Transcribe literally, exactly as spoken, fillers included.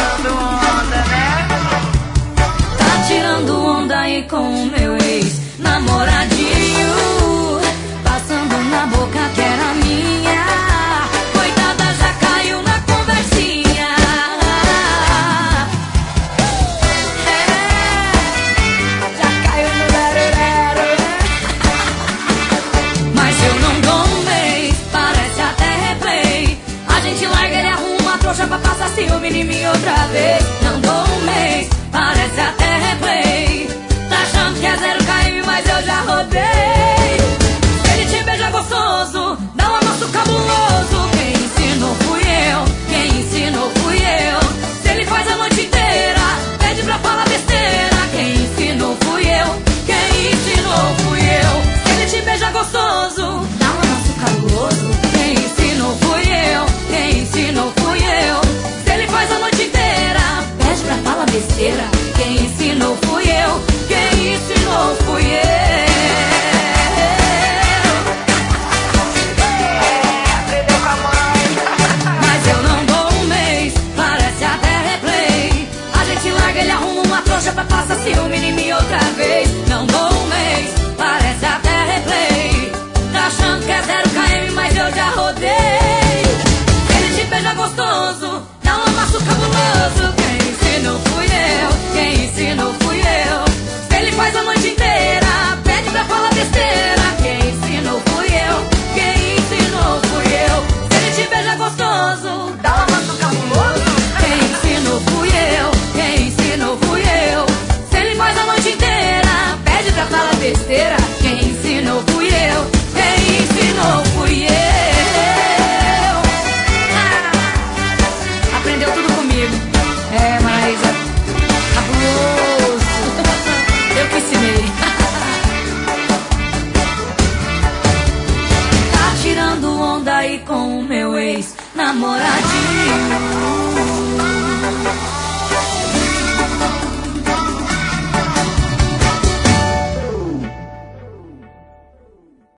tirando onda, né? Tá tirando onda aí com o meu ex-namoradinho, passando na boca que era minha. Coitada, já caiu na conversinha. É, já caiu no lero-lero. Mas eu não dou um mês, parece até replay. A gente larga, ele arruma a trouxa pra passar ciúme em mim outra vez. Não dou um mês, parece até replay. Tá achando que é zero caiu, mas eu já rodei. Ele te beija gostoso, dá um amasso cabuloso. Quem ensinou fui eu, quem ensinou fui eu. Se ele faz a noite inteira, pede pra falar besteira. Quem ensinou fui eu, quem ensinou fui eu. Se ele te beija gostoso, dá um amasso cabuloso. Quem ensinou fui eu, quem ensinou fui eu. Se ele faz a noite inteira, pede pra falar besteira. Quem ensinou fui eu, quem ensinou fui eu. Aprendeu com a mãe. Mas eu não dou um mês, parece até replay. A gente larga, ele arruma uma trouxa pra passar ciúme em mim outra vez. Não dou um mês, parece até replay. Tá achando que é zero km, mas eu já rodei. Ele te beija gostoso, dá um amasso cabuloso. Quem ensinou fui eu, quem ensinou fui eu. Se ele faz a noite inteira, pede pra falar besteira. Quem ensinou fui eu, quem ensinou fui eu. Se ele te beija gostoso, Dá um amasso cabuloso. quem ensinou fui eu, quem ensinou fui eu. Se ele faz a noite inteira, pede pra falar besteira. Quem ensinou fui eu, quem ensinou fui eu. Ah, aprendeu tudo comigo. É, Maraísa, cabuloso. Eu que ensinei. Tá tirando onda aí com o meu ex-namoradinho.